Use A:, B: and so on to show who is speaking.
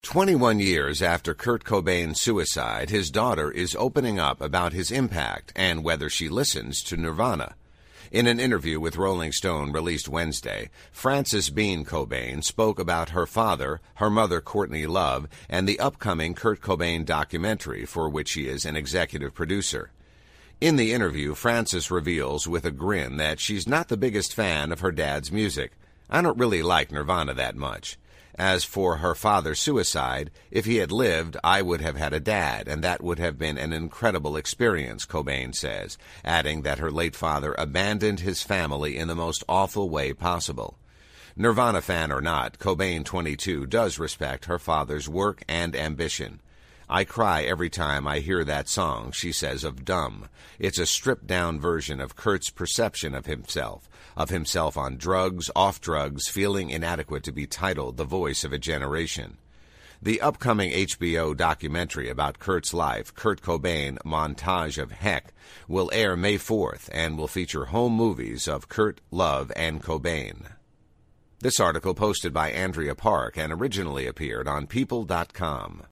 A: 21 years after Kurt Cobain's suicide, his daughter is opening up about his impact and whether she listens to Nirvana. In an interview with Rolling Stone released Wednesday, Frances Bean Cobain spoke about her father, her mother Courtney Love, and the upcoming Kurt Cobain documentary for which she is an executive producer. In the interview, Frances reveals with a grin that she's not the biggest fan of her dad's music. "I don't really like Nirvana that much. As for her father's suicide, if he had lived, I would have had a dad, and that would have been an incredible experience," Cobain says, adding that her late father abandoned his family in the most awful way possible. Nirvana fan or not, Cobain, 22, does respect her father's work and ambition. "I cry every time I hear that song," she says of Dumb. It's a stripped-down version of Kurt's perception of himself on drugs, off drugs, feeling inadequate to be titled the voice of a generation. The upcoming HBO documentary about Kurt's life, Kurt Cobain, Montage of Heck, will air May 4th and will feature home movies of Kurt, Love, and Cobain. This article posted by Andrea Park and originally appeared on People.com.